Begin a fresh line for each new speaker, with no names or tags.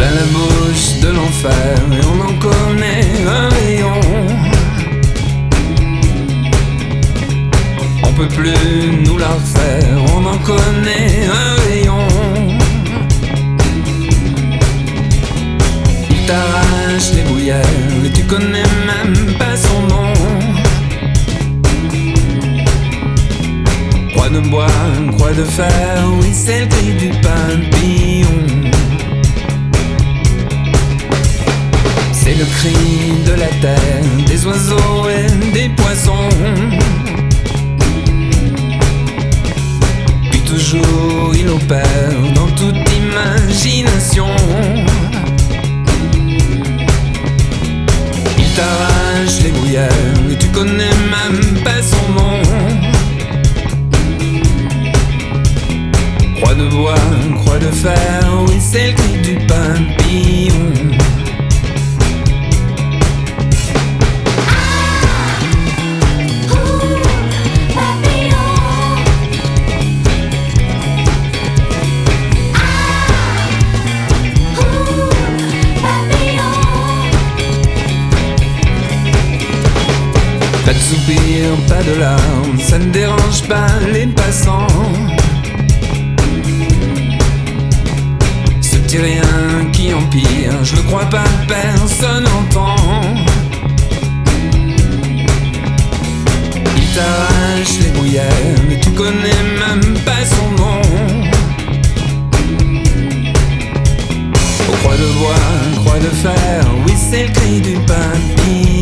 à la bouche de l'enfer et on en connaît un rayon. On peut plus nous la refaire, on en connaît un rayon. Il t'arrache les bruyères et tu connais même pas son nom. Croix de bois, croix de fer, oui c'est le cri du papillon. C'est le cri de la terre, des oiseaux et des poissons. Puis toujours il opère dans toute imagination. Il t'arrache les bruyères et tu connais même pas son nom. Croix de bois, croix de fer, oui c'est le cri du papillon. Pas de soupir, pas de larmes, ça ne dérange pas les passants. Ce petit rien qui empire, je ne crois pas, personne n'entend. Il t'arrache les bruyères, mais tu connais même pas son nom. Aux croix de bois, croix de fer, oui c'est le cri du papillon.